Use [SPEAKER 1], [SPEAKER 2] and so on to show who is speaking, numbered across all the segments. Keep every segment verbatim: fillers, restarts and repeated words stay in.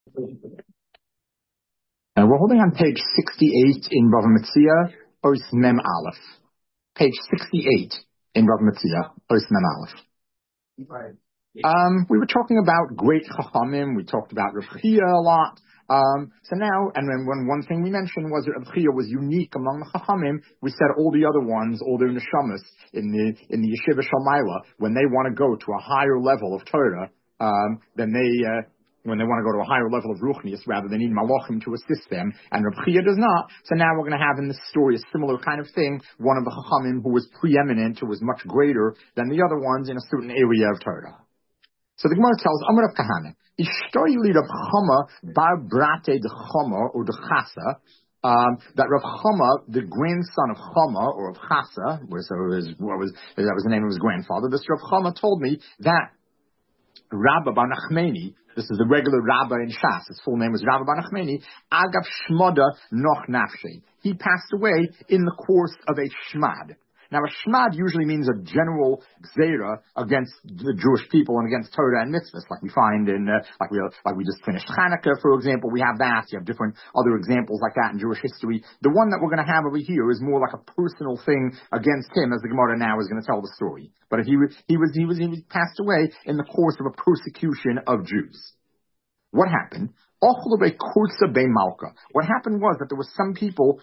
[SPEAKER 1] Uh, we're holding on page sixty-eight in Bava Metzia, Ois Mem Aleph. Page sixty-eight in Bava Metzia, Ois Mem Aleph. Um, we were talking about great Chachamim. We talked about Rav Chia a lot. Um, so now, and then when one thing we mentioned was that Rav Chia was unique among the Chachamim, we said all the other ones, all their neshamas in the in the Yeshiva Shalmaila, when they want to go to a higher level of Torah, um, then they uh, when they want to go to a higher level of Ruchnius, rather they need Malachim to assist them, and Rav Chia does not. So now we're going to have in this story a similar kind of thing, one of the Chachamim who was preeminent, who was much greater than the other ones in a certain area of Torah. So the Gemara tells Amar Rav Kahana, Ishtoi li Rav Chama bar brate de Chama or de Chasa, um, that Rav Chama, the grandson of Chama or of Chasa, so his, what was that was the name of his grandfather. This Rav Chama told me that Rabba bar Nachmeni, this is the regular Rabba in Shas, his full name was Rabba bar Nachmeni, Agav Shmoda Noch Nafshi. He passed away in the course of a Shmad. Now, a shmad usually means a general gzeira against the Jewish people and against Torah and mitzvahs, like we find in, uh, like we like we just finished Hanukkah, for example. We have that. You have different other examples like that in Jewish history. The one that we're going to have over here is more like a personal thing against him, as the Gemara now is going to tell the story. But if he was he was he was he was passed away in the course of a persecution of Jews. What happened? What happened was that there were some people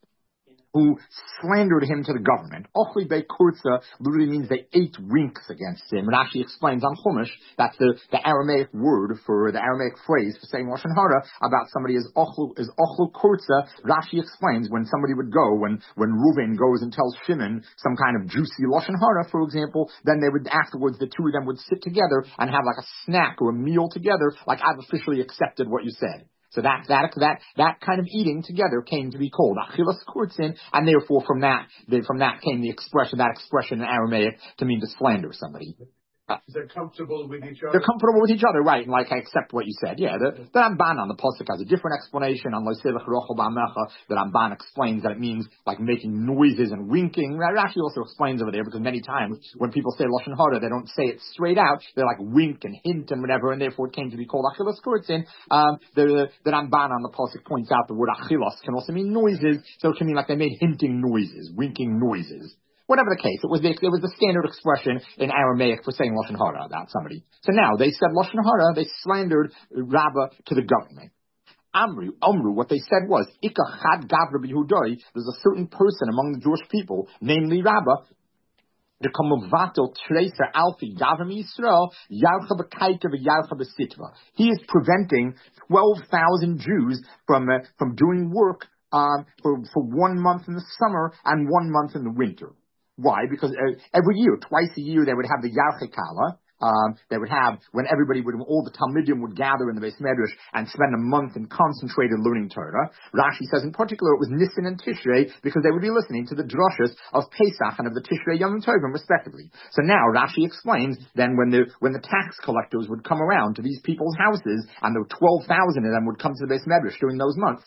[SPEAKER 1] who slandered him to the government. Ochli Beit Kurza literally means they ate winks against him. Rashi explains on Chumash, that's the, the Aramaic word for, the Aramaic phrase for saying Lashon Hara about somebody is Ochlu, is Ochlu Kurza. Rashi explains when somebody would go, when, when Reuven goes and tells Shimon some kind of juicy Lashon Hara, for example, then they would, afterwards, the two of them would sit together and have like a snack or a meal together, like I've officially accepted what you said. So that, that, that, that kind of eating together came to be called Achilas Kurtzin, and therefore from that, from that came the expression, that expression in Aramaic to mean to slander somebody. Uh,
[SPEAKER 2] They're comfortable with each other.
[SPEAKER 1] They're comfortable with each other, right? And like I accept what you said. Yeah, the, the Ramban on the pasuk has a different explanation. On Loisevach Rochel Ba'amecha, the Ramban explains that it means like making noises and winking. Rashi also explains over there because many times when people say Lashon Hara, they don't say it straight out. They like wink and hint and whatever, and therefore it came to be called Achilas Kurtzin. Um, the the Ramban on the pasuk points out the word Achilas can also mean noises, so it can mean like they made hinting noises, winking noises. Whatever the case, it was the, it was the standard expression in Aramaic for saying Lashon Hara about somebody. So now they said Lashon Hara, they slandered Rabbah to the government. Amru, Amru, what they said was, Ika Chad Gavra B'Yehudai, there's a certain person among the Jewish people, namely Rabbah, the Kamuvato Tracer Alfi Gavram Yisrael, Yarcha B'Kaita V'Yarcha B'Sitva. He is preventing twelve thousand Jews from, uh, from doing work, um, for, for one month in the summer and one month in the winter. Why? Because uh, every year, twice a year, they would have the Yarchikala. Um, they would have, when everybody would, all the Talmidim would gather in the Beis Medrash and spend a month in concentrated learning Torah. Rashi says in particular it was Nisan and Tishrei because they would be listening to the drashas of Pesach and of the Tishrei Yom Tovim respectively. So now Rashi explains then when the, when the tax collectors would come around to these people's houses and there were twelve thousand of them would come to the Beis Medrash during those months,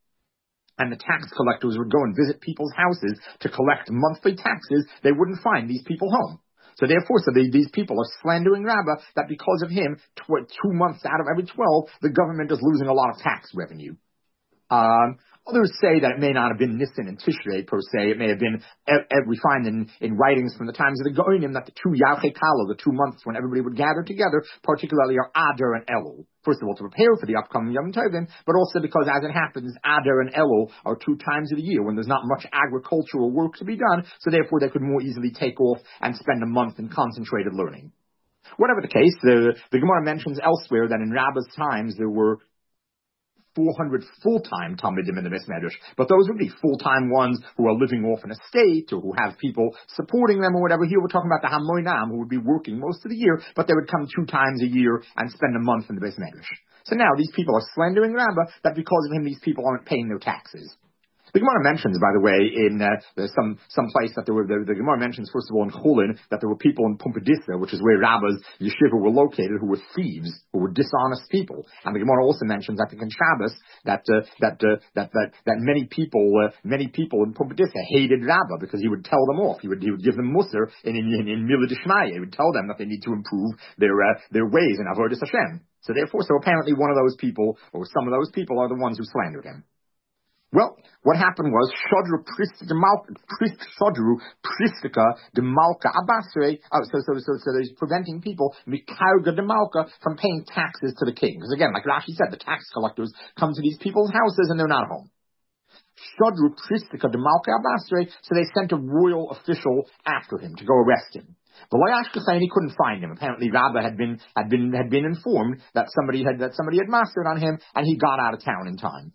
[SPEAKER 1] and the tax collectors would go and visit people's houses to collect monthly taxes, they wouldn't find these people home. So therefore, so they, these people are slandering Rabbah that because of him, tw- two months out of every twelve, the government is losing a lot of tax revenue. Um, others say that it may not have been Nisan and Tishrei per se. It may have been, e- e- we find in, in writings from the times of the Goinim that the two Yarchei Kala, the two months when everybody would gather together, particularly are Adar and Elul. First of all, to prepare for the upcoming Yom Tovim, but also because, as it happens, Adar and Elul are two times of the year when there's not much agricultural work to be done, so therefore they could more easily take off and spend a month in concentrated learning. Whatever the case, the, the Gemara mentions elsewhere that in Rabbah's times there were four hundred full-time Talmidim in the Beis Medrash, but those would be full-time ones who are living off an estate or who have people supporting them or whatever. Here we're talking about the Hamoinam who would be working most of the year, but they would come two times a year and spend a month in the Beis Medrash. So now these people are slandering Rabbah that because of him these people aren't paying their taxes. The Gemara mentions, by the way, in uh, some some place that there were, the, the Gemara mentions, first of all, in Chulin, that there were people in Pumbedisa, which is where Rabba's yeshiva were located, who were thieves, who were dishonest people. And the Gemara also mentions, I think, in Shabbos, that uh, that, uh, that that that many people uh, many people in Pumbedisa hated Rabba because he would tell them off. He would he would give them musar in in, in, in Mila Dishmaya. He would tell them that they need to improve their uh, their ways in Avodas Hashem. So therefore, so apparently one of those people, or some of those people, are the ones who slandered him. Well, what happened was Shodru Pristika Shodru Pristika de Malka Abasre. Oh, so so so so he's preventing people Mikarga de Malka from paying taxes to the king. Because again, like Rashi said, the tax collectors come to these people's houses and they're not home. Shodru Pristika de Malka Abasre. So they sent a royal official after him to go arrest him. But Loyashkasain, he couldn't find him. Apparently, Rabba had been had been had been informed that somebody had that somebody had mastered on him, and he got out of town in time.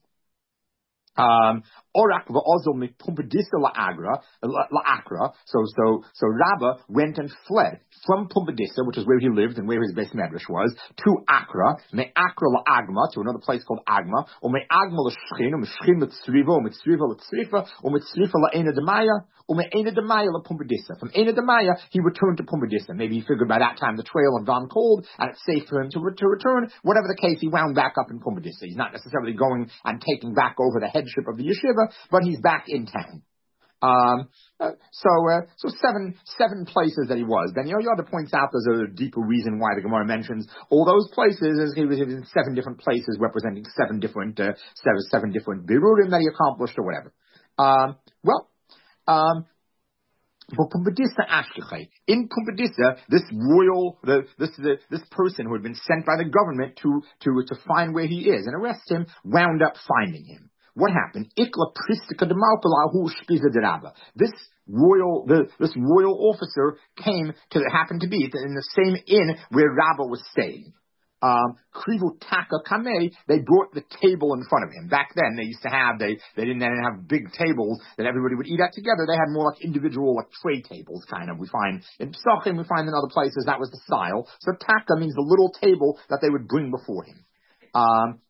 [SPEAKER 1] Um, Orak v'ozol mipumbedisa la'agra, la'akra. So, so, so Rabba went and fled from Pumbedisa, which is where he lived and where his base medrash was, to Akra, me Akra la'agma, to another place called Agma, or me Agma l'shchin, or me shchin l'tzriva, or me tzriva l'tzrifa, or me tzrifa la'ena demaya, or me ena demaya la'pumbedisa. From ena demaya, he returned to Pumbedisa. Maybe he figured by that time the trail had gone cold, and it's safe for him to, to return. Whatever the case, he wound back up in Pumbedisa. He's not necessarily going and taking back over the headship of the yeshiva, but he's back in town. Um, uh, so, uh, so seven, seven places that he was. Then, you know, Yoda points out there's a deeper reason why the Gemara mentions all those places, as he was in seven different places representing seven different, uh, seven, seven different birurim that he accomplished or whatever. Um, well, um, for Pumbedisa Ashkechai, in Pumbedisa, this royal, the, this, the, this person who had been sent by the government to, to, to find where he is and arrest him, wound up finding him. What happened? Ikla Pristika de Malpalahu Shpiza de Rabba. This royal, the, this royal officer came to, happened to be in the same inn where Rabba was staying. Um, Krivu Taka Kame, they brought the table in front of him. Back then, they used to have, they, they didn't, they didn't have big tables that everybody would eat at together. They had more like individual, like tray tables, kind of. We find in Psachim, we find in other places, that was the style. So Taka means the little table that they would bring before him. Um,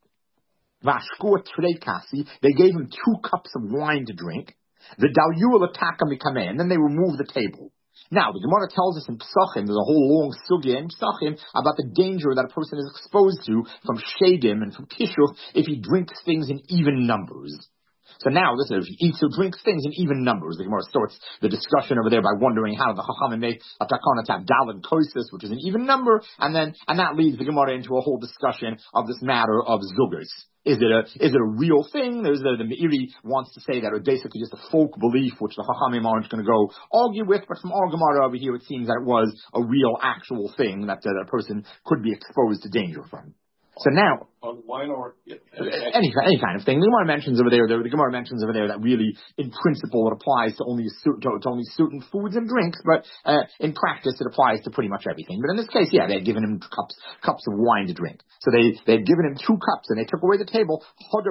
[SPEAKER 1] Vashkur Trekasi, they gave him two cups of wine to drink. The Dalyul Ataka Mikame, and then they removed the table. Now, the Gemara tells us in Psachim, there's a whole long sugya in Psachim about the danger that a person is exposed to from Shedim and from Kishuch if he drinks things in even numbers. So now, listen, if he eats or drinks things in even numbers, the Gemara starts the discussion over there by wondering how the Chachamim make a takana to have daled koisis, which is an even number, and then, and that leads the Gemara into a whole discussion of this matter of zugers. Is it a, is it a real thing? There's the, the Meiri wants to say that it's basically just a folk belief, which the Chachamim aren't going to go argue with, but from our Gemara over here, it seems that it was a real, actual thing that, uh, that a person could be exposed to danger from. So now,
[SPEAKER 2] on wine or yeah,
[SPEAKER 1] any any kind of thing. The Gemara mentions over there. The, the Gemara mentions over there that really, in principle, it applies to only to, to only certain foods and drinks, but uh, in practice, it applies to pretty much everything. But in this case, yeah, they had given him cups cups of wine to drink. So they they had given him two cups, and they took away the table.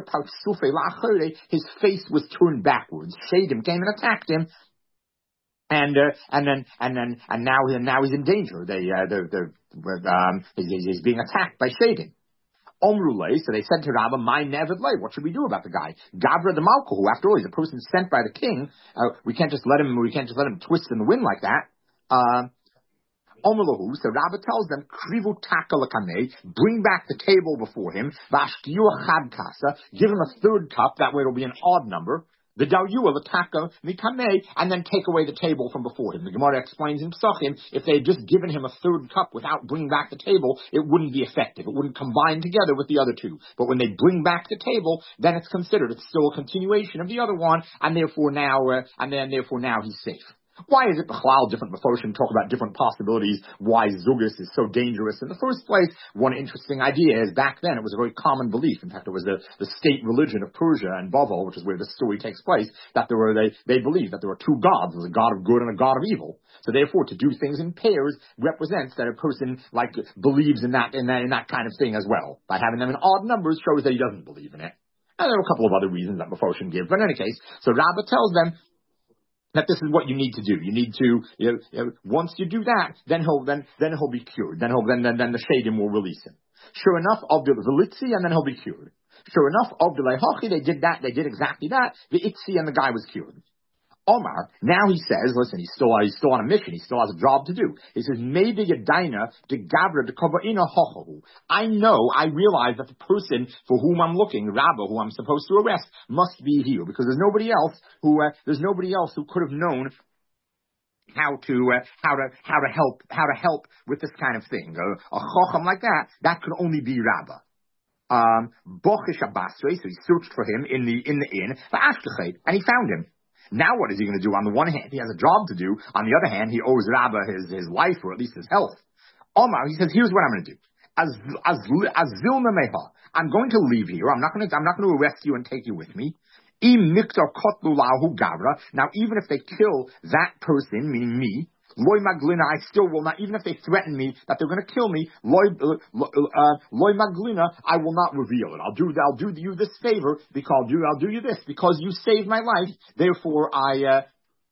[SPEAKER 1] His face was turned backwards. Shadim came and attacked him. And uh, and then and then and now and now he's in danger. They uh, the the um he's, he's being attacked by Shadim. Omrulay, so they said to Rabba, my nevid lay, what should we do about the guy? Gavra the Malko, who after all is a person sent by the king. Uh, we can't just let him. We can't just let him twist in the wind like that. Uh, Omrulahu, so Rabba tells them, Krivu takalakame, bring back the table before him. Vashkiyu chadkasa, give him a third cup. That way it'll be an odd number. The Dalyua, the Taka, Mikame, and then take away the table from before him. The Gemara explains in Psachim, if they had just given him a third cup without bringing back the table, it wouldn't be effective. It wouldn't combine together with the other two. But when they bring back the table, then it's considered, it's still a continuation of the other one, and therefore now, uh, and then therefore now he's safe. Why is it Bechlal different Mephoshim talk about different possibilities why Zugus is so dangerous in the first place? One interesting idea is back then it was a very common belief. In fact, it was the, the state religion of Persia and Bavel, which is where the story takes place, that there were they, they believed that there were two gods. There was a god of good and a god of evil. So therefore, to do things in pairs represents that a person like believes in that in that, in that kind of thing as well. By having them in odd numbers shows that he doesn't believe in it. And there are a couple of other reasons that Mephoshim give. But in any case, so Rabbah tells them that this is what you need to do. You need to, you know, you know, once you do that, then he'll, then, then he'll be cured. Then he'll, then, then, then the Shadim will release him. Sure enough, of the Velitzi, and then he'll be cured. Sure enough, of the Lehochi, they did that, they did exactly that. The Itzi and the guy was cured. Omar, now he says, listen, he's still, he's still on a mission, he still has a job to do. He says, maybe Yadaina de Gabra de Kobaina Hochohu. I know, I realize that the person for whom I'm looking, Rabba, who I'm supposed to arrest, must be here, because there's nobody else who, uh, there's nobody else who could have known how to, uh, how to, how to help, how to help with this kind of thing. A, a Chocham like that, that could only be Rabba. Um, Bochish Abbasre, so he searched for him in the, in the inn, and he found him. Now what is he going to do? On the one hand, he has a job to do. On the other hand, he owes Rabba his, his life, or at least his health. Omar, he says, here's what I'm going to do. As, as, as Zilna Meha, I'm going to leave here. I'm not going to, I'm not going to arrest you and take you with me. Im Miktar Kotlu Lahu Gavra. Now, even if they kill that person, meaning me, Loy Maglina, I still will not, even if they threaten me that they're going to kill me, Loy, uh, uh, Loy Maglina, I will not reveal it. I'll do, I'll do you this favor, because I'll do, I'll do you this, because you saved my life, therefore I, uh,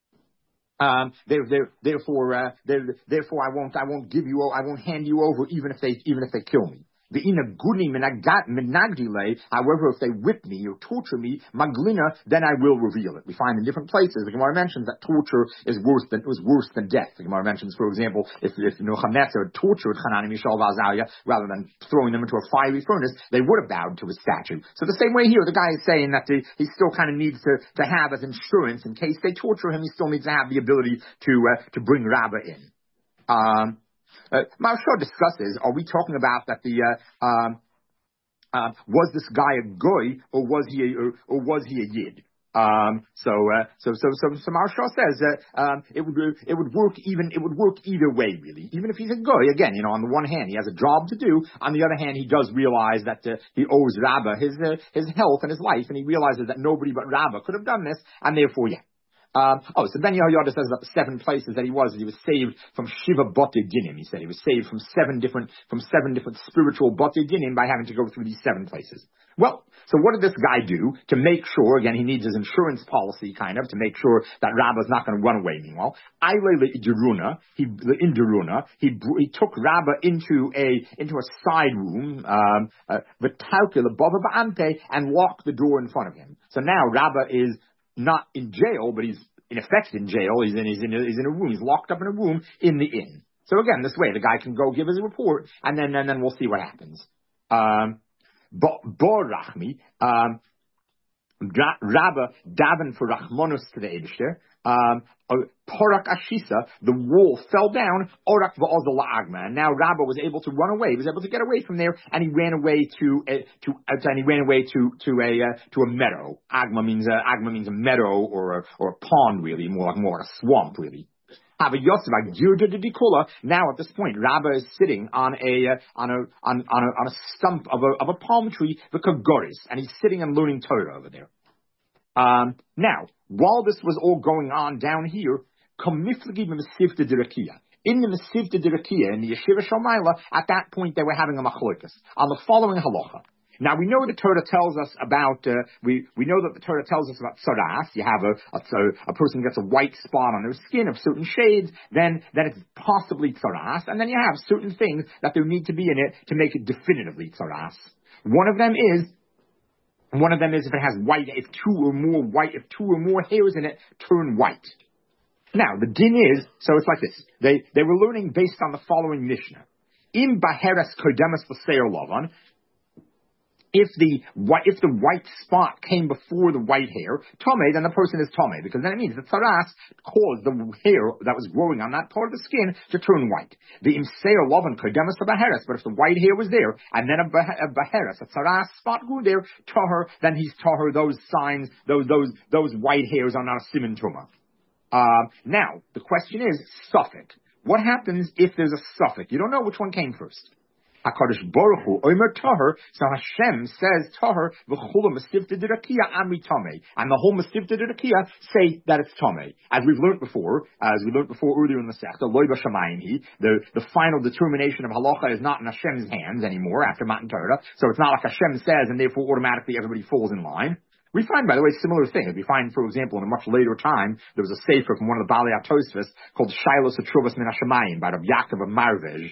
[SPEAKER 1] um, there, there, therefore, uh, there, therefore I won't, I won't give you, I won't hand you over, even if they, even if they kill me. The ina guni menagdile. However, if they whip me or torture me, maglina, then I will reveal it. We find in different places the Gemara mentions that torture is worse than was worse than death. The Gemara mentions, for example, if if Nebuchadnezzar tortured Hanani, Mishael, Azariah rather than throwing them into a fiery furnace, they would have bowed to his statue. So the same way here, the guy is saying that the, he still kind of needs to to have as insurance in case they torture him. He still needs to have the ability to uh, to bring Rabbah in. Um. Uh, Maharsha discusses, are we talking about that the, uh, um, uh, was this guy a goy, or was he a, or, or was he a yid? Um, so, uh, so, so, so, so Maharsha says, uh, um, it would, it would work even, it would work either way, really. Even if he's a goy, again, you know, on the one hand, he has a job to do. On the other hand, he does realize that, uh, he owes Rabbah his, uh, his health and his life, and he realizes that nobody but Rabbah could have done this, and therefore, yeah. Um, oh, so Ben Yehoyada says about the seven places that he was, he was saved from Shiva Bate Dinim. He said he was saved from seven different, from seven different spiritual Bate Dinim by having to go through these seven places. Well, so what did this guy do to make sure, again, he needs his insurance policy kind of, to make sure that Rabbah's not going to run away meanwhile. Aile Diruna, he, in Diruna, he, he took Rabbah into a, into a side room, um, uh, and locked the door in front of him. So now Rabbah is not in jail, but he's in effect in jail. He's in, he's in, a, he's in a room. He's locked up in a room in the inn. So again, this way, the guy can go give his report, and then, and then we'll see what happens. Um, Bor Rachmi, um, Rabbah daven for Rachmonus to the Eibishter. Um, Porak Ashisa, the wall fell down, Orak va'ozal la'agma, and now Rabbah was able to run away. He was able to get away from there, and he ran away to a, to and he ran away to to a uh, to a meadow. Agma means a Agma means a meadow or a or a pond, really, more like more like a swamp, really. Now at this point, Rabbah is sitting on a uh, on a on on a, on a stump of a of a palm tree, the Kagoris, and he's sitting and learning Torah over there. Um, now, while this was all going on down here, in the Mesivta Dirakia, in the Mesivta Dirakia, in the Yeshiva Shalmaila, at that point they were having a machlokas on the following halacha. Now we know the Torah tells us about, uh, we, we know that the Torah tells us about tzaras. You have a, a, a person gets a white spot on their skin of certain shades, then, then it's possibly tzaras, and then you have certain things that there need to be in it to make it definitively tzaras. One of them is, One of them is if it has white, if two or more white, if two or more hairs in it turn white. Now, the din is, so it's like this. They, they were learning based on the following Mishnah. Im baheres kodemas l'seir lavan, if the white, if the white spot came before the white hair, tome, then the person is tome, because then it means that tzaras caused the hair that was growing on that part of the skin to turn white. The imseir lovan kodemas baheres, but if the white hair was there, and then a, a baheres, a tzaras spot grew there, tahar, then he's tahar, those signs, those, those, those white hairs are not a siman tuma. Uh, now, the question is, suffix. What happens if there's a suffix? You don't know which one came first. HaKadosh Baruch Hu, Omer Tahar, so Hashem says Tahar, v'chula Mesivta Dirakia Amri Tameh, and the whole Mesivta Dirakia say that it's Tameh. As we've learned before, as we learned before earlier in the Sechta, Loi B'Shamayim Hi, the, the final determination of halacha is not in Hashem's hands anymore after Matan Torah, so it's not like Hashem says and therefore automatically everybody falls in line. We find, by the way, similar things. We find, for example, in a much later time, there was a sefer from one of the Balei HaTosfos called Shilos HaTshuvos Min HaShamayim by Rav Yaakov of Marvej,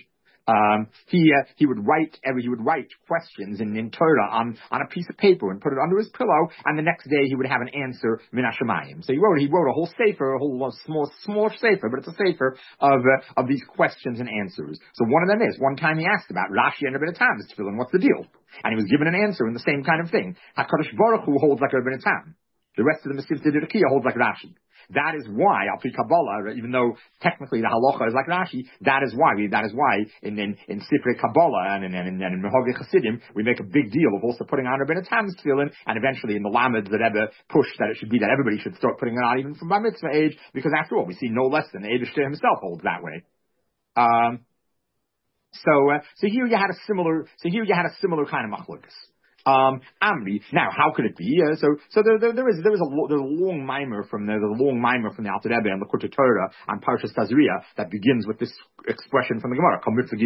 [SPEAKER 1] Um, he uh, he would write every he would write questions in, in Torah on, on a piece of paper and put it under his pillow, and the next day he would have an answer min hashamayim. So he wrote he wrote a whole sefer, a whole small small sefer, but it's a sefer of uh, of these questions and answers. So one of them is one time he asked about Rashi and Rabbeinu Tam tefillin, what's the deal? And he was given an answer in the same kind of thing. HaKadosh Baruch Hu holds like Rabbeinu Tam. The rest of the Mesivta Dirakia holds like Rashi. That is why, Al Pi Kabbalah, even though technically the halacha is like Rashi, that is why we, that is why in in, in Sifrei Kabbalah and in and in, in Mehogeh Chassidim we make a big deal of also putting on Rabbeinu Tam's tefillin, and eventually in the Lamed the Rebbe pushed that it should be that everybody should start putting it on even from Bar Mitzvah age, because after all we see no less than the Eibishter himself holds that way. Um, so uh, so here you had a similar so here you had a similar kind of machlokas. Um, Amri. Now, how could it be? Uh, so, so there, there, there is there is a there's a long mimer from the, the long mimer from the Alter Rebbe and the Likutei Torah on Parshas Tazria that begins with this expression from the Gemara.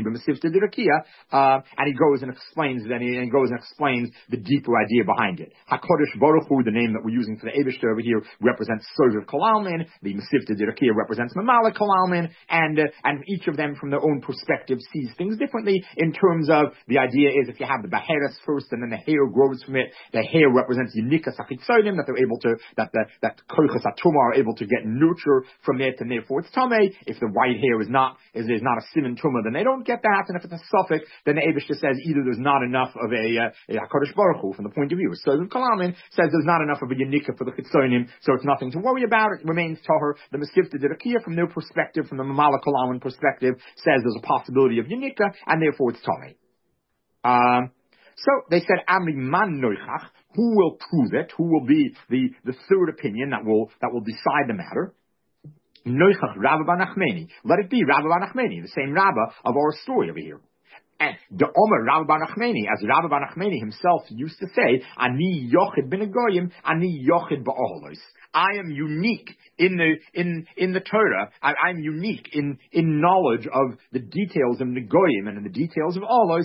[SPEAKER 1] Uh, and he goes and explains then he, and he goes and explains the deeper idea behind it. Hakodesh Baruch Hu, the name that we're using for the Eibishter over here, represents Sovev Kol Almin. The Mesivta Dirakia represents Mamalik Kol Almin, and uh, and each of them from their own perspective sees things differently. In terms of the idea is if you have the Baheres first and then the hair grows from it. The hair represents Yunikas Achitzonim, that they're able to, that the, that Koichas Atuma are able to get nurture from it, and therefore it's Tameh. If the white hair is not, is, is not a Siman Tumah, then they don't get that, and if it's a suffix, then the Eibishter says either there's not enough of a, uh, a HaKadosh Baruch Hu from the point of view. So the Kalamin says there's not enough of a Yunika for the Chitzonim, so it's nothing to worry about. It remains Tahor. The Mesivta Dirakia, from their perspective, from the Mamala Kalamin perspective, says there's a possibility of Yunika, and therefore it's Tameh. Um, So they said, Amri man noichach, who will prove it? Who will be the, the third opinion that will that will decide the matter? Noichach Rabba bar Nachmani. Let it be Rabba bar Nachmani, the same Rabba of our story over here. And the Omer Rabba bar Nachmani, as Rabba bar Nachmani himself used to say, Ani yochid bin Goyim, Ani yochid ba'olos. I am unique in the in in the Torah. I, I'm unique in in knowledge of the details of Negoyim and in the details of Olos.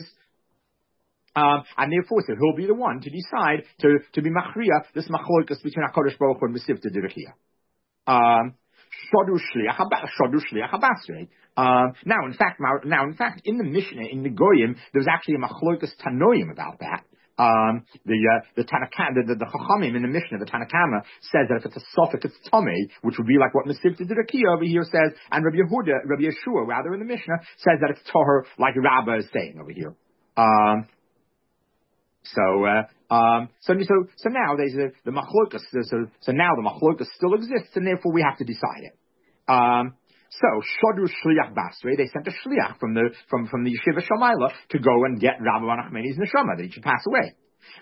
[SPEAKER 1] Um, and therefore, so he'll be the one to decide to, to be machriya, this machlokas between HaKadosh Baruch Hu and Mesivta Dirakia. Um, Shodu Shliach HaBasrei. Um, now, in fact, now, in fact, in the Mishnah, in the Goyim, there's actually a machlokas Tanoim about that. Um, the, uh, the Tanakama, the, the, the Chachamim in the Mishnah, the Tanakama says that if it's a suffix, it's Tomei, which would be like what Mesivta Dirakia over here says, and Rabbi Yehuda, Rabbi Yeshua, rather in the Mishnah, says that it's Toher, like Rabbah is saying over here. Um, So, uh, um, so, so, so now there's a, the machlokas, so, so now the machlokas still exists, and therefore we have to decide it. Um, so, Shodu Shliach Basrei, they sent a Shliach from the, from, from the Yeshiva Shamayla to go and get Rabbi bar Nachmani's neshama, that he should pass away.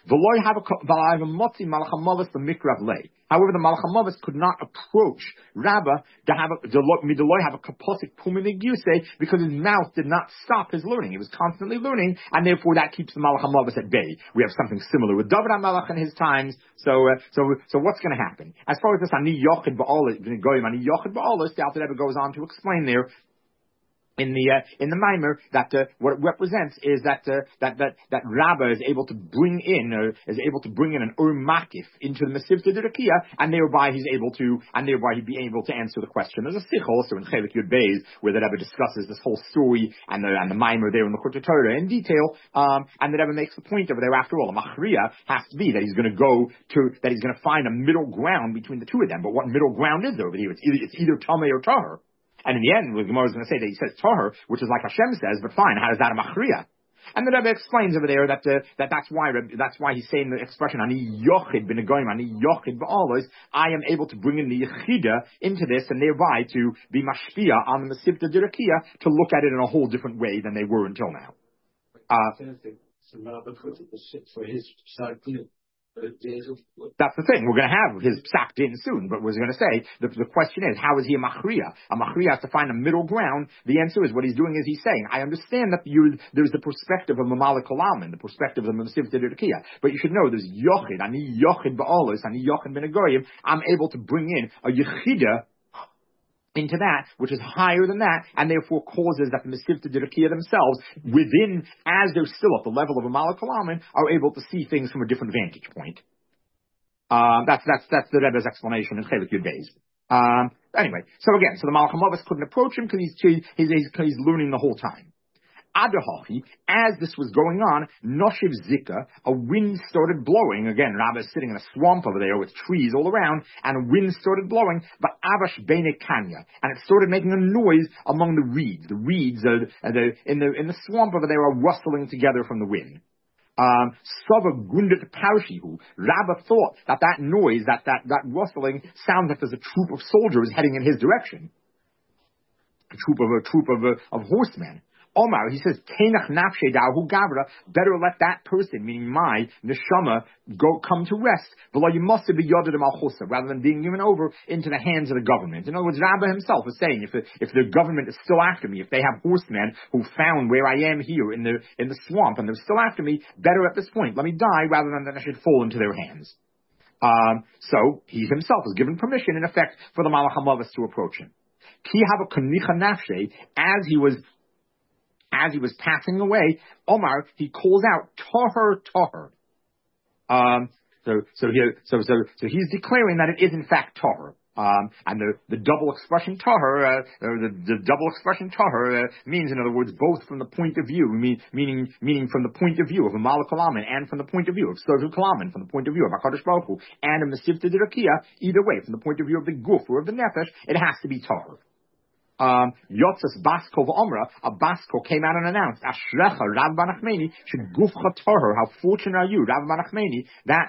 [SPEAKER 1] However, the Malach HaMavis could not approach Rabbah to have a, have a kaposik puminiguse, because his mouth did not stop his learning. He was constantly learning, and therefore that keeps the Malach HaMavis at bay. We have something similar with David HaMelech in his times. So, uh, so, so what's going to happen? As far as this Ani Yochid Ba'olos, Ani Yochid Ba'olos, the Alter Rebbe goes on to explain there in the uh, in the mimer that uh, what it represents is that uh, that that that Rabbah is able to bring in uh, is able to bring in an Ur Makif into the Mesivta Dirakia, and thereby he's able to and thereby he'd be able to answer the question. There's a sikh also in Chelik Yud Beis where the Rebbe discusses this whole story and the and the mimer there in the Likutei Torah in detail, um, and the Rebbe makes the point over there. After all, the Machriya has to be that he's going to go to that he's going to find a middle ground between the two of them. But what middle ground is over here? It's either it's either Tameh or Tahor. And in the end, the Gemara is going to say that he says Tahor, which is like Hashem says, but fine, how is that a machriya? And the Rebbe explains over there that uh, that that's why that's why he's saying the expression Ani Yochid bin Goyim, Ani Yochid ba'olos. I am able to bring in the Yechida into this, and thereby to be mashpia on the Mesivta Dirakia, to look at it in a whole different way than they were until now. Uh, for his That's the thing. We're going to have his psak din soon, but we're going to say the, the question is, how is he a machriya? A machriya has to find a middle ground. The answer is what he's doing is he's saying, I understand that you, there's the perspective of Mamalik Kolaman, the perspective of the Mesivta Dirakia, but you should know there's yochid, ani yochid ba'olos, ani yochid ben agoyim. I'm able to bring in a yechida into that, which is higher than that, and therefore causes that the Mesivta Dirakia themselves, within, as they're still at the level of a Malach Kolaman, are able to see things from a different vantage point. Um, that's, that's, that's the Rebbe's explanation in Chelik Yud Beis. Um, anyway, so again, so the Malach HaMavis couldn't approach him because he's, he's, he's, he's learning the whole time. Adahachi, as this was going on, Noshiv Zika, a wind started blowing. Again, Rabbi is sitting in a swamp over there with trees all around, and a wind started blowing, but Avash Bene Kanya, and it started making a noise among the reeds. The reeds uh, the, in the in the swamp over there are rustling together from the wind. Um, Sava Gundat Paushihu, Rabba thought that that noise, that, that, that rustling, sounds like there's a troop of soldiers heading in his direction. A troop of, a troop of, of horsemen. Omar, he says, Tenach nafshe dahu gavra, better let that person, meaning my neshama, go come to rest, below you must be yodedim al chosa, rather than being given over into the hands of the government. In other words, Rabbi himself is saying, if the, if the government is still after me, if they have horsemen who found where I am here in the, in the swamp, and they're still after me, better at this point, let me die rather than that I should fall into their hands. Um, so, he himself is given permission, in effect, for the Malach HaMavis to approach him. Ki hava konicha nafshe, as he was As he was passing away, Omar, he calls out, Toher, Toher. Um, so, so here, so, so, so he's declaring that it is in fact Toher. Um, and the, the double expression Toher, uh, or the, the double expression Toher, uh, means, in other words, both from the point of view, mean, meaning, meaning from the point of view of a Malach Kalaman, and from the point of view of Sozu Kalaman, from the point of view of HaKadosh Baruch Hu, and of Mesivta Dirakia, either way, from the point of view of the Guf or of the Nefesh, it has to be Toher. Um, Yotzas Basko v'Omra, a Basko came out and announced, Ashrecha, Rav Bar Nachmani, should gufcha toher, how fortunate are you, Rav Bar Nachmani, that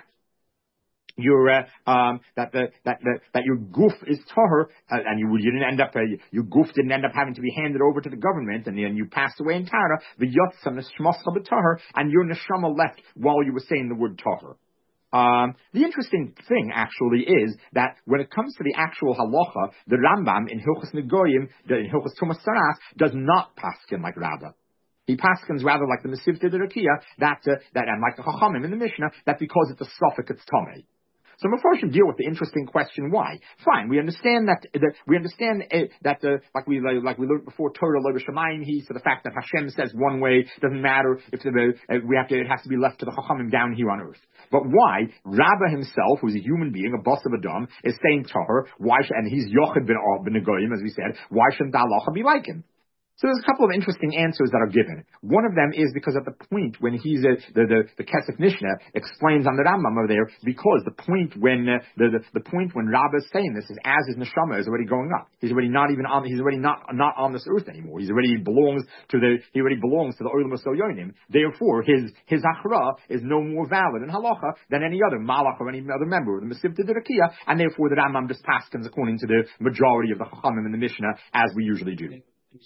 [SPEAKER 1] your, uh, um, that the, that the, that your guf is toher, uh, and you, you didn't end up, uh, your guf didn't end up having to be handed over to the government, and then you passed away in Tara, the Yotzas Neshmascha b'toher, and your neshama left while you were saying the word toher. Um, the interesting thing actually is that when it comes to the actual halacha, the Rambam in Hilchos Negoyim, in Hilchos Tumas Saras, does not paskin like Rabbah. He paskins rather like the Mesivta Dirakia, that, uh, that, and like the Chachamim in the Mishnah, that because it's a suffix, it's Tomei. So Mefarshim deal with the interesting question, why? Fine, we understand that, that we understand uh, that, uh, like we like we learned before, Torah lo b'shamayim he, so the fact that Hashem says one way doesn't matter if the, uh, we have to, it has to be left to the Chachamim down here on earth. But why Rabbah himself, who's a human being, a boss of Adam, is saying Torah? Why? And he's Yochid ben ben Negoyim, as we said. Why shouldn't the halacha be like him? So there's a couple of interesting answers that are given. One of them is because at the point when he's a, the the the Kesef Mishnah explains on the Rambam over there, because the point when uh, the, the the point when Rabbah is saying this is as his neshama is already going up. He's already not even on. He's already not not on this earth anymore. He's already belongs to the. He already belongs to the Olam Yonim. Therefore, his his achra is no more valid in halacha than any other malach or any other member of the Mesivta Dirakia, and therefore the Rambam just paskins according to the majority of the Chachamim in the Mishnah, as we usually do.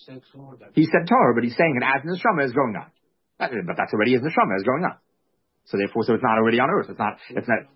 [SPEAKER 1] He said Torah, but he's saying it as neshama is going up. That, but that's already as neshama is going up. So therefore, so it's not already on earth. It's not. It's not.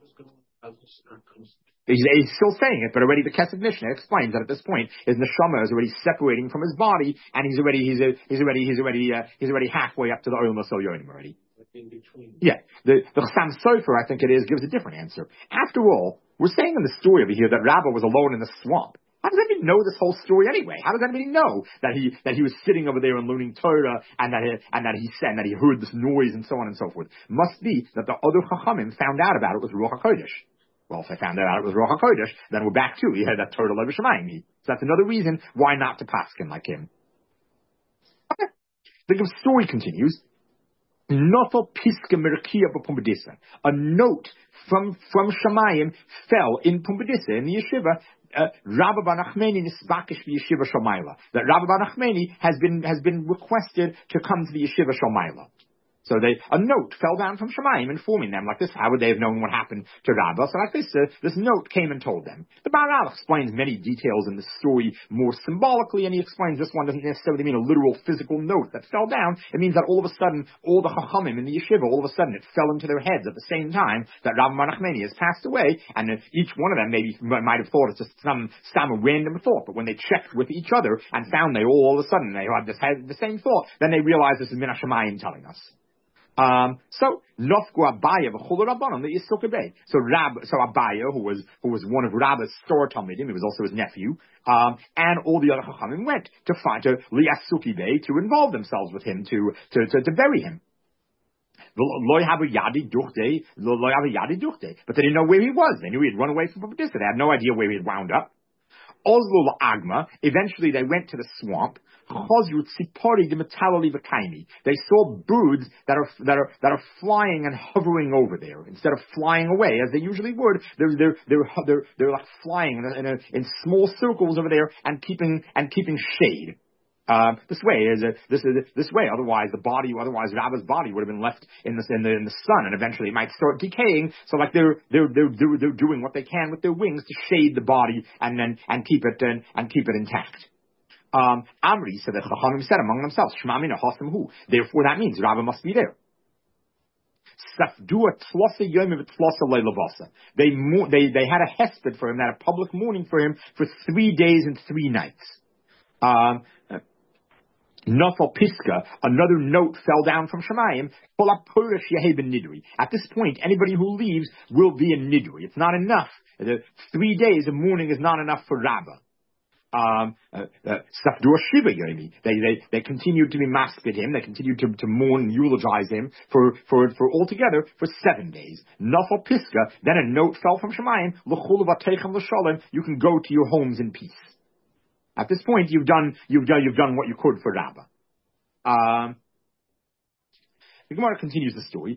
[SPEAKER 1] He's, he's still saying it, but already the Kesef Mishnah explains that at this point his neshama is already separating from his body, and he's already he's a, he's already he's already uh, he's already halfway up to the Olam Yonim already. In between. Yeah, the the Chassam Sofer, I think it is, gives a different answer. After all, we're saying in the story over here that Rabbah was alone in the swamp. How does anybody know this whole story anyway? How does anybody know that he that he was sitting over there and learning Torah, and that he, and that he said that he heard this noise and so on and so forth? Must be that the other Chachamim found out about it with Ruach HaKodesh. Well, if they found out it was Ruach HaKodesh, then we're back to he had that Torah lo b'shamayim. So that's another reason why not to paskin like him. Okay. The story continues. Nothal piska merkia b'pumbedisa. A note from from Shamayim fell in Pumbedisa in the yeshiva. Uh, Rabbi Bar Nachmani nisbakish v'yeshiva Shomayla. That Rabbi Bar Nachmani has been has been requested to come to the yeshiva Shomayla. So they, a note fell down from Shemayim informing them like this. How would they have known what happened to Rabbah? So like this, uh, this note came and told them. The Baral explains many details in the story more symbolically, and he explains this one doesn't necessarily mean a literal physical note that fell down. It means that all of a sudden, all the Chachamim in the yeshiva, all of a sudden it fell into their heads at the same time that Rabbi Bar Nachmani has passed away, and uh, each one of them maybe might have thought it's just some, some random thought, but when they checked with each other and found they all, all of a sudden they had, this, had the same thought, then they realized this is Min HaShamayim telling us. Um, so Nofku Abaya v'chol Rabbanon the Yisuk Bey. So Rab, so Abaya, who was who was one of Rabba's store talmidim, he was also his nephew, um, and all the other Chachamim went to find to Liyasuki Bey to involve themselves with him to to to, to bury him. But they didn't know where he was. They knew he had run away from Pumbedisa. They had no idea where he had wound up. Oslo Agma, eventually they went to the swamp. They saw birds that are that are that are flying and hovering over there instead of flying away as they usually would. They're they're they're they're, they're like flying in, a, in, a, in small circles over there and keeping and keeping shade. Uh, this way is a, this is this way. Otherwise, the body, otherwise Rabba's body would have been left in the in the in the sun, and eventually it might start decaying. So, like they're they're they're they're, they're doing what they can with their wings to shade the body and then and keep it and, and keep it intact. Um, Amri, so the Chachamim said among themselves, Shema Mina Hasam Hu. Therefore, that means Rabba must be there. They they they had a hesped for him, they had a public mourning for him for three days and three nights. Um, Nafal Piska, another note fell down from Shemayim. At this point, anybody who leaves will be a nidui. It's not enough. The three days of mourning is not enough for Rabbah. Um, uh, uh, Shiva Yomi. They, they, they continued to be masked at him. They continued to, to mourn and eulogize him for, for, for altogether for seven days. Nafal Piska, then a note fell from Shemayim. You can go to your homes in peace. At this point, you've done, you've done, you've done what you could for Rabbah. Um, the Gemara continues the story.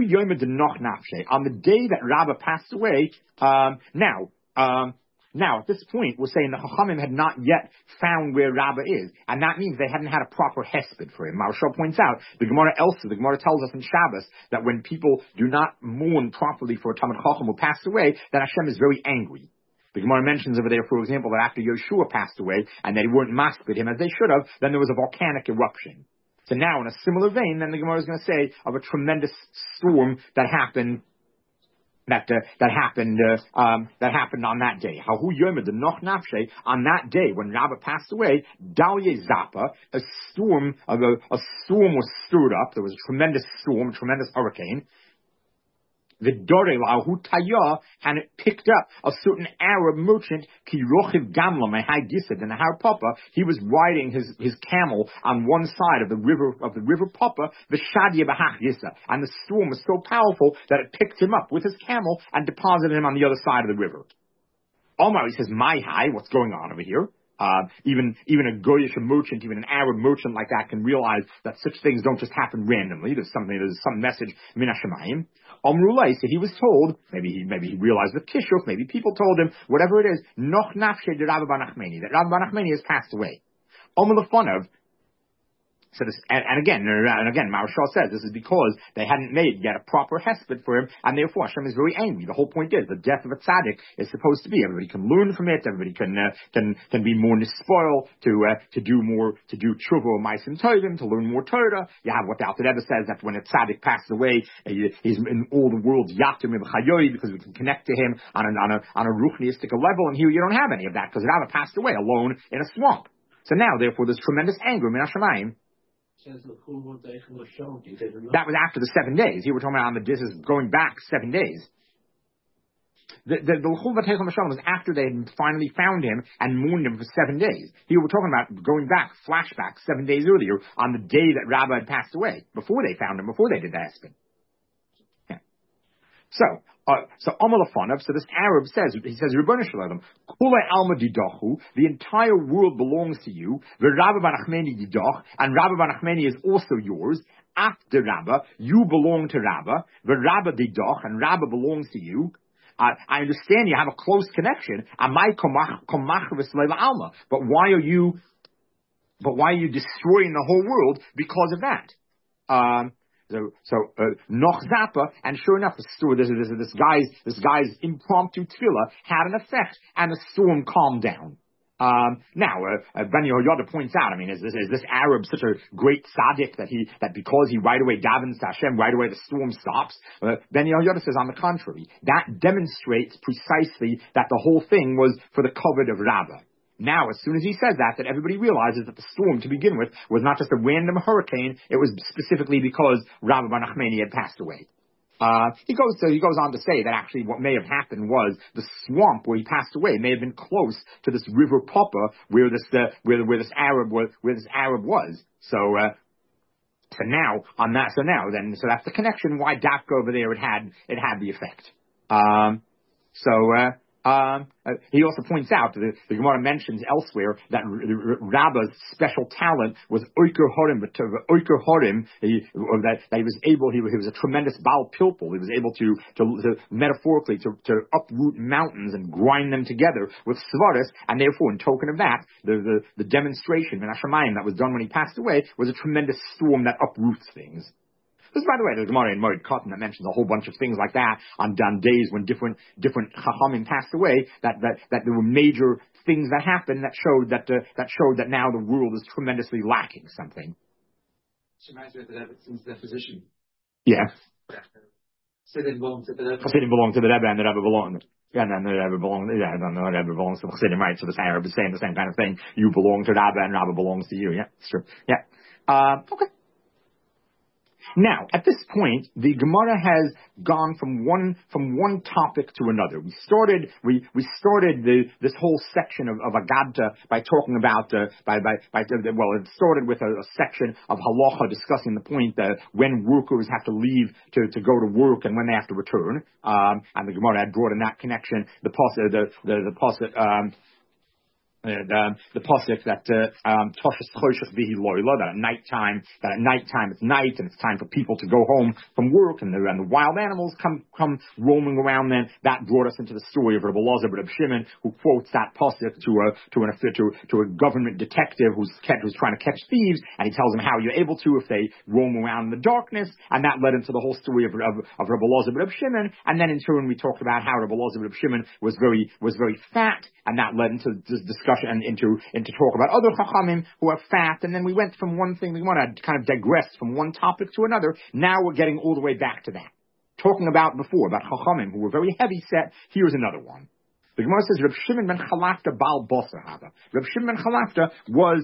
[SPEAKER 1] On the day that Rabbah passed away, um, now, um, now at this point, we're saying the Chachamim had not yet found where Rabbah is, and that means they hadn't had a proper hesped for him. Maharshal points out, the Gemara Elsa, the Gemara tells us in Shabbos that when people do not mourn properly for a Talmid Chacham who passed away, that Hashem is very angry. The Gemara mentions over there, for example, that after Yeshua passed away and they weren't masked with him as they should have, then there was a volcanic eruption. So now, in a similar vein, then the Gemara is going to say of a tremendous storm that happened, that uh, that happened, uh, um, that happened on that day. Hahu Yomer the Noch Nafshe, on that day when Rabbah passed away, Dalye Zappa, a storm, uh, a storm was stirred up. There was a tremendous storm, a tremendous hurricane. The Dorelahu Taya, and it picked up a certain Arab merchant, Kirochiv Gamla, Mahai Gisad, and Har Papa. He was riding his, his camel on one side of the river, of the river Papa, the Shadia Bahach Yisa. And the storm was so powerful that it picked him up with his camel and deposited him on the other side of the river. Omar, he says, my high, what's going on over here? Uh, even, even a Goyish merchant, even an Arab merchant like that can realize that such things don't just happen randomly. There's something, there's some message, Min HaShemayim. Omrulai, so he was told, maybe he, maybe he realized with Kishuf, maybe people told him, whatever it is, Noch Nafshe de Rabba Bar Nachmani, that Rabba Bar Nachmani has passed away. Omer Lefonov, so this, and, and again, and again, Maharshal says this is because they hadn't made yet a proper hesped for him, and therefore Hashem is very angry. The whole point is the death of a tzaddik is supposed to be everybody can learn from it, everybody can uh, can can be more nispoil to uh, to do more to do tshuva ma'asim tovim, to learn more Torah. You have what the Alter Rebbe says that when a tzaddik passes away, uh, he's in all the world's yatim b'chayoy because we can connect to him on a on a on a ruchniistic level, and here you don't have any of that because Rabbah passed away alone in a swamp. So now, therefore, there's tremendous anger min hashamayim. That was after the seven days. Here we're talking about on the this is going back seven days. The the, the L'chul V'Teichel Mashalom was after they had finally found him and mourned him for seven days. Here we're talking about going back, flashback seven days earlier on the day that Rabbah had passed away, before they found him, before they did the hesped. Yeah. So, uh, so Amalafonov, so this Arab says, he says, Rebbeinu Shalom, Kula Alma Didachu, the entire world belongs to you, the Rabba Bar Nachmani Didach, and Rabba Bar Nachmani is also yours. After Rabba, you belong to Rabba, the Rabba Didach, and Rabba belongs to you. Uh, I understand you have a close connection. Amai komach v'sleiva alma. But why are you, but why are you destroying the whole world because of that? Um, So, so uh, Noch Zappa, and sure enough, the storm, this, this, this guy's this guy's impromptu tefillah had an effect, and the storm calmed down. Um, now, uh, uh, Ben Yehoyada points out, I mean, is this is this Arab such a great tzaddik that he that because he right away davens to Hashem, right away the storm stops? Uh, Ben Yehoyada says, on the contrary, that demonstrates precisely that the whole thing was for the covet of Rabbah. Now, as soon as he says that, that everybody realizes that the storm to begin with was not just a random hurricane, it was specifically because Rabba Bar Nachmani had passed away. Uh, he goes to, he goes on to say that actually what may have happened was the swamp where he passed away may have been close to this river Papa where this, uh, where, where this Arab was, where this Arab was. So, uh, so now, on that, so now then, so that's the connection why Dafka over there it had, it had the effect. Um, so, uh, Um, uh, he also points out that the, the Gemara mentions elsewhere that R- R- Rabba's special talent was Oiker Horim, but Oiker Horim, he, that, that he was able, he, he was a tremendous Baal Pilpul. He was able to, to, to metaphorically, to, to uproot mountains and grind them together with Svaris, and therefore, in token of that, the, the, the demonstration in Hashemayim that was done when he passed away was a tremendous storm that uproots things. This, by the way, there's a Gemara in Moed Katan that mentions a whole bunch of things like that on, on days when different different Chachamim passed away. That that that there were major things that happened that showed that uh, that showed that now the world is tremendously lacking something.
[SPEAKER 2] She reminds me of the Rebbe since their physician.
[SPEAKER 1] Yeah.
[SPEAKER 2] So they belong to the Rebbe.
[SPEAKER 1] Chassidim belong to the Rebbe, and the Rebbe belonged. Yeah, and then the Rebbe belongs. Yeah, and then the Rebbe belongs to the Chassidim, right? So the same Rebbe is saying the same kind of thing. You belong to Rebbe, and Rebbe belongs to you. Yeah, it's true. Yeah. Uh, okay. Now, at this point, the Gemara has gone from one from one topic to another. We started we we started the this whole section of, of Agadta by talking about uh, by by by well, it started with a, a section of halacha discussing the point that when workers have to leave to, to go to work and when they have to return. Um, and the Gemara had brought in that connection the pos the the the pos um. And, um, the pasuk that um Toshas Choshech Vihi Loila, that at nighttime, that at nighttime it's night and it's time for people to go home from work, and the, and the wild animals come come roaming around. Then that brought us into the story of Rabbi Elazar ben Rabbi Shimon, who quotes that pasuk to a to an to, to a government detective who's kept, who's trying to catch thieves, and he tells him how you're able to if they roam around in the darkness, and that led into the whole story of of, of Rabbi Elazar ben Rabbi Shimon, and then in turn we talked about how Rabbi Elazar ben Rabbi Shimon was very was very fat, and that led into this discussion and into into talk about other chachamim who are fat, and then we went from one thing, we want to kind of digress from one topic to another. Now we're getting all the way back to that. Talking about before, about chachamim who were very heavy set, here's another one. The Gemara says, Reb Shimon ben Chalafta Baal Boser Haba. Reb Shimon ben Chalafta was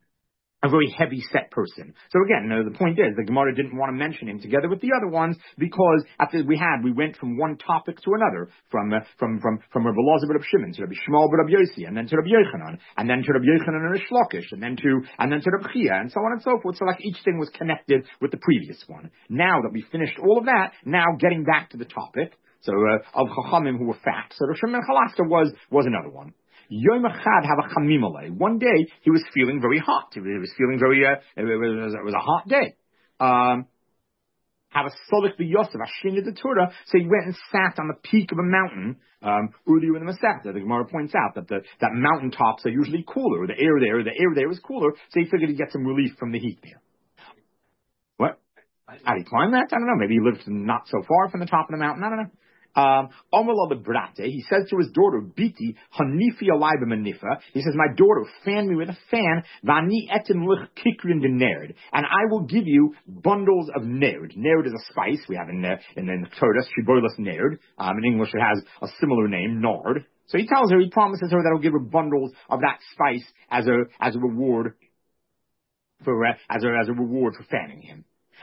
[SPEAKER 1] a very heavy set person. So again, uh, the point is, the Gemara didn't want to mention him together with the other ones because after we had, we went from one topic to another, from uh, from from from Rabbi Elazar ben Rabbi Shimon to Rabbi Shmuel ben Rabbi Yossi, and then to Rabbi Yochanan, and then to Rabbi Yochanan and Rish Lakish, and then to and then to Rabbi Chia, and so on and so forth. So like each thing was connected with the previous one. Now that we finished all of that, now getting back to the topic, so uh, of Chachamim who were fat. So Rav Shimon ben Chalafta was was another one. Yom Echad have a chamimale. One day he was feeling very hot. He was feeling very. Uh, it, was, it was a hot day. Um, have a solik b'yosef ashing the Torah. So he went and sat on the peak of a mountain. Um, Uriu in the Masechta, the Gemara points out that the that mountaintops are usually cooler. The air there, the air there is cooler. So he figured he'd get some relief from the heat there. What? How did he climb that? I don't know. Maybe he lived not so far from the top of the mountain. I don't know. Um, he says to his daughter, Biti, Hanifi alai b'manifa. He says, my daughter, fan me with a fan, vani etim lich kikrin de nerd, and I will give you bundles of nerd. Nerd is a spice we have in the in the Torah, shibolas nerd. Um, in English, it has a similar name, nard. So he tells her, he promises her that he'll give her bundles of that spice as a as a reward for uh, as a as a reward for fanning him.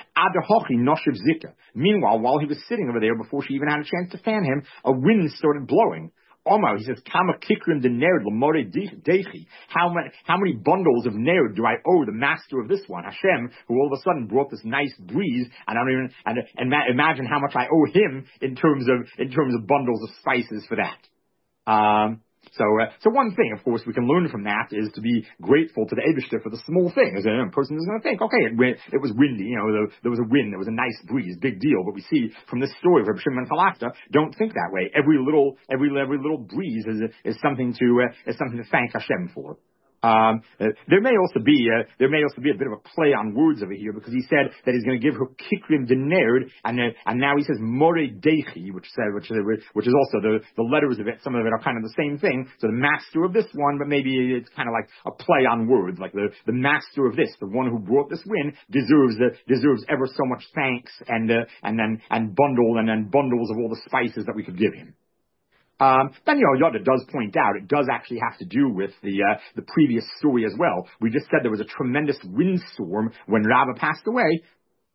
[SPEAKER 1] Meanwhile, while he was sitting over there, before she even had a chance to fan him, a wind started blowing. Omar, he says, Kama kikrim de nerd l'more dechi. How many, how many bundles of nerd do I owe the master of this one, Hashem, who all of a sudden brought this nice breeze? And I don't even, and, and imagine how much I owe him in terms of, in terms of bundles of spices for that. Um, So, uh, so one thing, of course, we can learn from that is to be grateful to the Eibishter for the small thing. As a person is going to think, okay, it, it was windy, you know, there, there was a wind, there was a nice breeze, big deal. But we see from this story of Reb Shimon ben Chalafta, don't think that way. Every little, every every little breeze is is something to uh, is something to thank Hashem for. Um, uh, there may also be uh, there may also be a bit of a play on words over here because he said that he's going to give her kikrim denerd, and uh, and now he says more dechi, which said which which is also the the letters of it. Some of it are kind of the same thing. So the master of this one, but maybe it's kind of like a play on words, like the the master of this, the one who brought this win, deserves uh, deserves ever so much thanks and uh, and then and bundle and then bundles of all the spices that we could give him. Um, then, you know, Yoda does point out it does actually have to do with the uh, the previous story as well. We just said there was a tremendous windstorm when Rabbah passed away.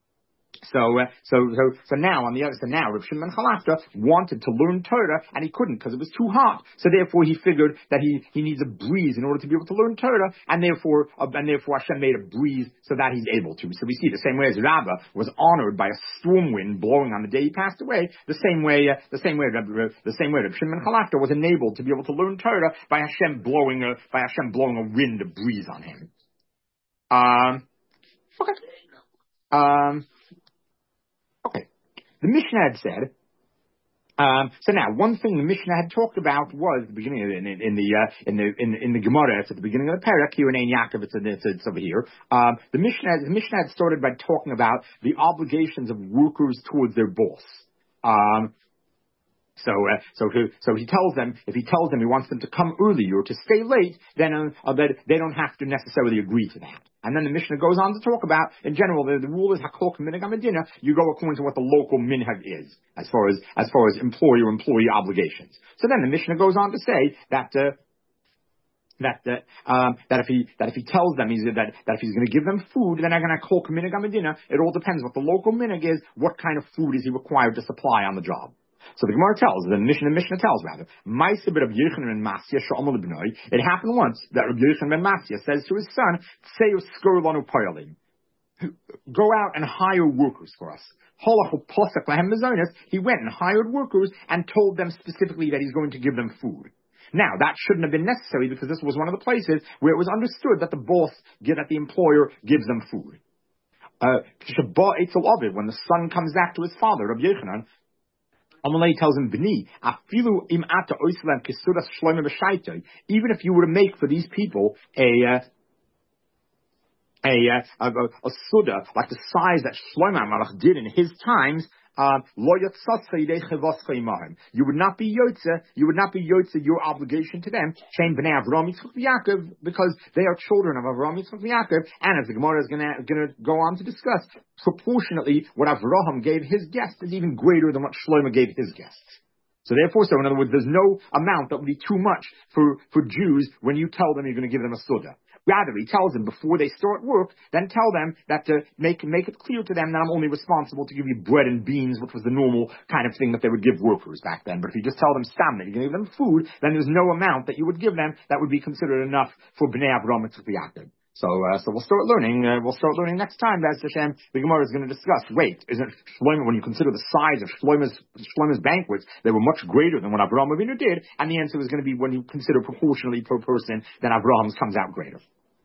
[SPEAKER 1] So, uh, so, so, so now on the other, so now Reb Shimon ben Chalafta wanted to learn Torah and he couldn't because it was too hot. So therefore he figured that he, he needs a breeze in order to be able to learn Torah, and therefore, uh, and therefore Hashem made a breeze so that he's able to. So we see the same way as Rabbah was honored by a storm wind blowing on the day he passed away, the same way, uh, the same way, uh, the same way Reb Shimon ben Chalafta was enabled to be able to learn Torah by Hashem blowing a, by Hashem blowing a wind, a breeze on him. Um, okay. Um, Okay, the Mishnah had said. Um, so now, one thing the Mishnah had talked about was the beginning of, in, in the uh, in the in, in the Gemara. It's at the beginning of the parak here in Ein Yaakov. It's, it's, it's over here. Um, the Mishnah the Mishnah had started by talking about the obligations of workers towards their boss. Um, So, uh, so, he, so he tells them, if he tells them he wants them to come early or to stay late, then uh, uh, that they don't have to necessarily agree to that. And then the Mishnah goes on to talk about, in general, the, the rule is hakol minhag hamedina. You go according to what the local minhag is, as far as as far as employer-employee obligations. So then the Mishnah goes on to say that. Uh, That uh, um, that if he that if he tells them he's that that if he's going to give them food, then they're going to call minhag hamedina. It all depends what the local minhag is. What kind of food is he required to supply on the job? So the Gemara tells, the Mishnah, the Mishnah tells rather, it happened once that Rabbi Yochanan ben Masya says to his son, go out and hire workers for us. He went and hired workers and told them specifically that he's going to give them food. Now, that shouldn't have been necessary because this was one of the places where it was understood that the boss, that the employer gives them food. Uh, when the son comes back to his father, Rabbi Yochanan, Amalei tells him, B'ni, afilu im ata oislem kesudas shloime b'shaitoi. Even if you were to make for these people a, uh, a, uh, a, a, a suda, like the size that Shlomo HaMelech did in his times, um, lo yotzasa yidei chevoscha imahim. You would not be yotze, you would not be yotze your obligation to them, Shem b'nei Avraham Yitzchak v'Yaakov, because they are children of Avraham Yitzchak v'Yaakov, and as the Gemara is gonna, gonna go on to discuss, proportionately, what Avraham gave his guests is even greater than what Shlomo gave his guests. So therefore, so in other words, there's no amount that would be too much for, for Jews when you tell them you're going to give them a suda. Rather, he tells them before they start work, then tell them that to make, make it clear to them that I'm only responsible to give you bread and beans, which was the normal kind of thing that they would give workers back then. But if you just tell them stam that you're going to give them food, then there's no amount that you would give them that would be considered enough for Bnei Avraham and Yaakov. So, uh, so we'll start learning, uh, we'll start learning next time, B'ez Hashem. The Gemara is going to discuss, wait, isn't Shlomo, when you consider the size of Shlomo's, Shlomo's banquets, they were much greater than what Avraham Avinu did, and the answer is going to be when you consider proportionally per person, then Avraham's comes out greater.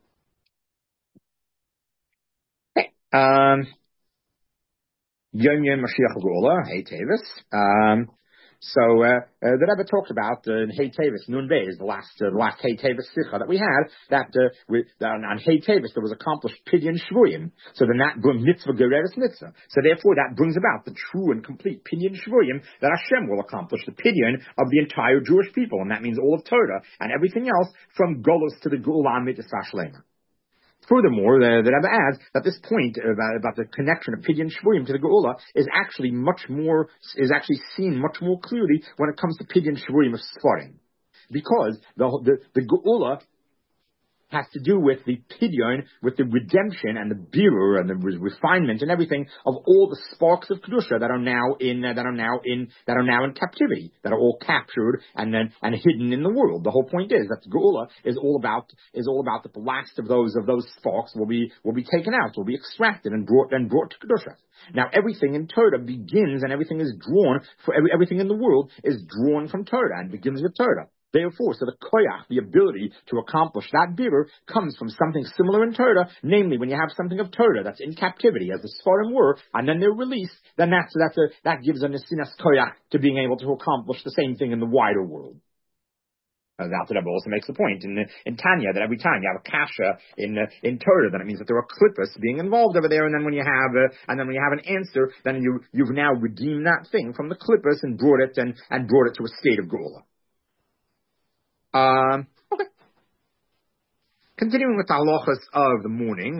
[SPEAKER 1] Okay. Um, Yom Yom Mashiach Geula, hey Tavis. Um, So uh, uh, the Rebbe talked about uh, in Hey Tavis, Nun Beis, the last uh, the last Hey Tavis Sikha that we had, that uh, we, that on, on Hey Tavis there was accomplished Pidyon Shvuyim. So then that brings Mitzvah Gereris Mitzvah. So therefore that brings about the true and complete Pidyon Shvuyim that Hashem will accomplish, the Pidyon of the entire Jewish people, and that means all of Torah and everything else from Golos to the Geulah Mitzvah Shlema. Furthermore, the, the Rebbe adds that this point about, about the connection of Pidyon Shvuyim to the Geula is actually much more, is actually seen much more clearly when it comes to Pidyon Shvuyim of Sfarim. Because the, the, the Geula has to do with the pidyon, with the redemption and the birur and the re- refinement and everything of all the sparks of kedusha that are now in uh, that are now in that are now in captivity, that are all captured and then and hidden in the world. The whole point is that Geula is all about is all about that the last of those of those sparks will be will be taken out, will be extracted and brought and brought to kedusha. Now everything in Torah begins and everything is drawn for every, everything in the world is drawn from Torah and begins with Torah. Therefore, so the koyach, the ability to accomplish that birur, comes from something similar in Torah, namely when you have something of Torah that's in captivity, as the Sfarim were, and then they're released, then that's, that's a, that gives a nesinas koyach to being able to accomplish the same thing in the wider world. Uh, the Alter Rebbe also makes the point in, in Tanya that every time you have a kasha in uh, in Torah, then it means that there are klippas being involved over there, and then when you have uh, and then when you have an answer, then you you've now redeemed that thing from the klippas and brought it and and brought it to a state of Geula. Um, okay. continuing with the halachas of the morning,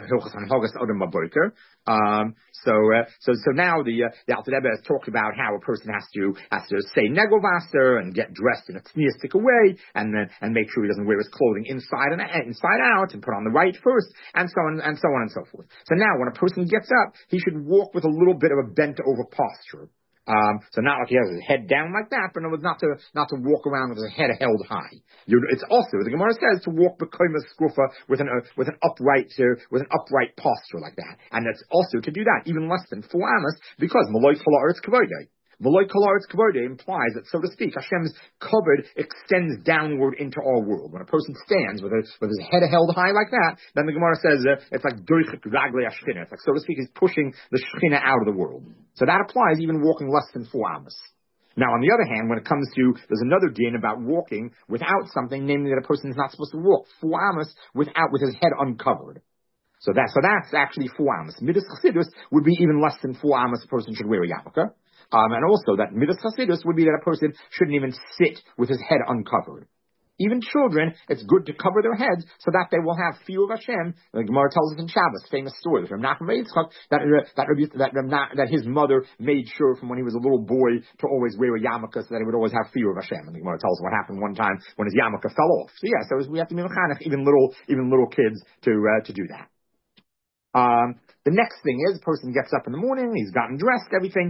[SPEAKER 1] um, so, uh, so, so now the, uh, the Alter Rebbe has talked about how a person has to, has to say negovasser and get dressed in a tzniistic way, and then, and make sure he doesn't wear his clothing inside and inside out, and put on the right first, and so on, and so on and so forth. So now when a person gets up, he should walk with a little bit of a bent over posture. Um, so not like he has his head down like that, but not to, not to walk around with his head held high. You, it's also, the Gemara says, to walk b'koima skrufa with an, uh, with an upright, uh, with an upright posture like that. And that's also to do that, even less than four amas, because Maloi Kol Ha'aretz Kavodei. Maloi Kol Ha'aretz Kavodei implies that, so to speak, Hashem's kavod extends downward into our world. When a person stands with, a, with his head held high like that, then the Gemara says uh, it's like doichik raglei hashchina. It's like, so to speak, he's pushing the shchina out of the world. So that applies even walking less than four amas. Now, on the other hand, when it comes to, there's another din about walking without something, namely that a person is not supposed to walk four amas without, with his head uncovered. So that, so that's actually four amas. Midas chassidus would be even less than four amas a person should wear a yarmulke. Um, and also that midas chassidus would be that a person shouldn't even sit with his head uncovered. Even children, it's good to cover their heads so that they will have fear of Hashem. The Gemara tells us in Shabbos, famous story of Rav Nachman Yitzchak, that that that, that that his mother made sure from when he was a little boy to always wear a yarmulke so that he would always have fear of Hashem. And the Gemara tells us what happened one time when his yarmulke fell off. So yeah, so we have to be mechanech, even little even little kids to uh, to do that. Um, the next thing is, the person gets up in the morning, he's gotten dressed, everything.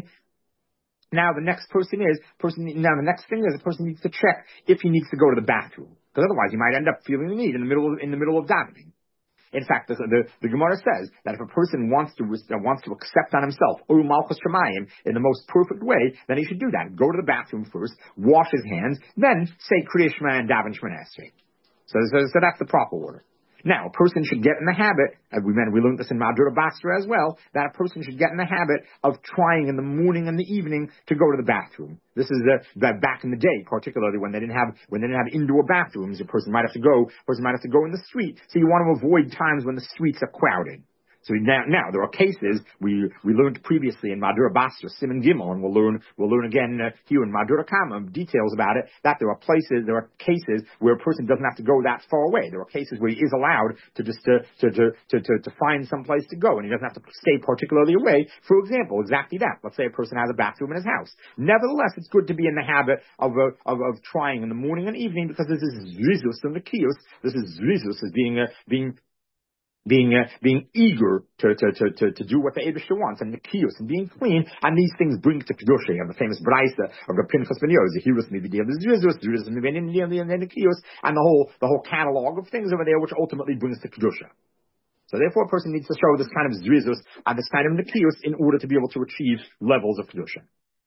[SPEAKER 1] Now the next person is, person, now the next thing is the person needs to check if he needs to go to the bathroom. Because otherwise he might end up feeling the need in the middle of, in the middle of davening. In fact, the, the, the Gemara says that if a person wants to, uh, wants to accept on himself, Olu Malchus Shemayim, in the most perfect way, then he should do that. Go to the bathroom first, wash his hands, then say Kriya Shema and daven Shemona Esrei. So, so, so that's the proper order. Now, a person should get in the habit, and we, we learned this in Madura Basra as well, that a person should get in the habit of trying in the morning and the evening to go to the bathroom. This is the, the back in the day, particularly when they didn't have when they didn't have indoor bathrooms. A person might have to go, a person might have to go in the street. So you want to avoid times when the streets are crowded. So now, now there are cases we we learned previously in Madura Basra, Simon Gimel, and we'll learn we'll learn again uh, here in Madura Kama details about it. That there are places, there are cases where a person doesn't have to go that far away. There are cases where he is allowed to just to to to to, to, to find some place to go, and he doesn't have to stay particularly away. For example, exactly that. Let's say a person has a bathroom in his house. Nevertheless, it's good to be in the habit of uh, of, of trying in the morning and evening, because this is zrizus and the kiyos. This is zrizus as being uh, being being uh, being eager to, to, to, to, to do what the Eibishter wants, and the kiyos, and being clean, and these things bring to Kedusha. You have the famous Braisa of the Pinchas ben Yosef, Hirus Mividi of the Zrizus, Zrizus Mividi of the kiyos, and the whole, the whole catalog of things over there, which ultimately brings to Kedusha. So therefore a person needs to show this kind of Zrizus, and this kind of Nikiyos, in order to be able to achieve levels of Kedusha.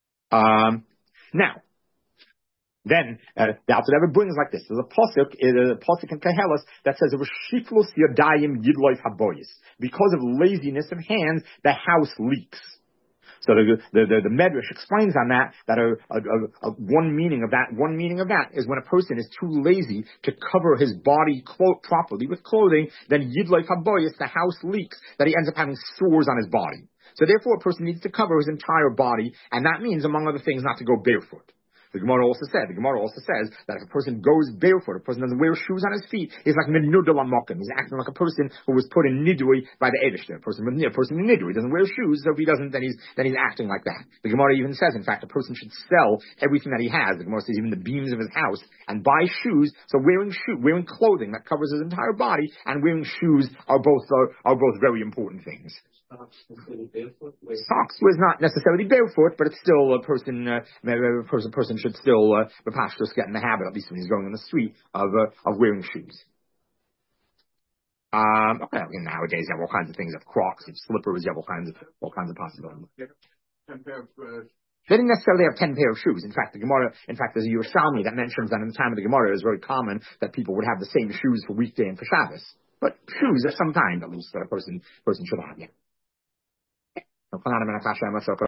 [SPEAKER 1] Um, now, Then uh, the Alter Rebbe brings like this. There's a pasuk, uh, a pasuk in Kehelas that says, "V'shiflus yadayim yidloif haboyis." Because of laziness of hands, the house leaks. So the the the, the Medrash explains on that that a, a, a, a one meaning of that one meaning of that is when a person is too lazy to cover his body clo- properly with clothing, then yidloif haboyis, the house leaks, that he ends up having sores on his body. So therefore, a person needs to cover his entire body, and that means, among other things, not to go barefoot. The Gemara also said, the Gemara also says that if a person goes barefoot, a person doesn't wear shoes on his feet, he's like midnudel amokim. He's acting like a person who was put in nidui by the Eibishter. A person with a person in nidui doesn't wear shoes, so if he doesn't, then he's then he's acting like that. The Gemara even says, in fact, a person should sell everything that he has. The Gemara says even the beams of his house and buy shoes. So wearing shoe, wearing clothing that covers his entire body and wearing shoes are both are, are both very important things. Socks was not necessarily barefoot, but it's still a person. Uh, a person, person should still uh, the pastor get in the habit, at least when he's going on the street, of uh, of wearing shoes. Um, okay, I mean, nowadays you have all kinds of things, of Crocs, of slippers, you have all kinds of all kinds of possibilities. They didn't necessarily have ten pair of shoes. In fact, the Gemara, in fact, there's a Yerushalmi that mentions that in the time of the Gemara it was very common that people would have the same shoes for weekday and for Shabbos. But shoes of some kind, at least, that a person person should have. Yeah.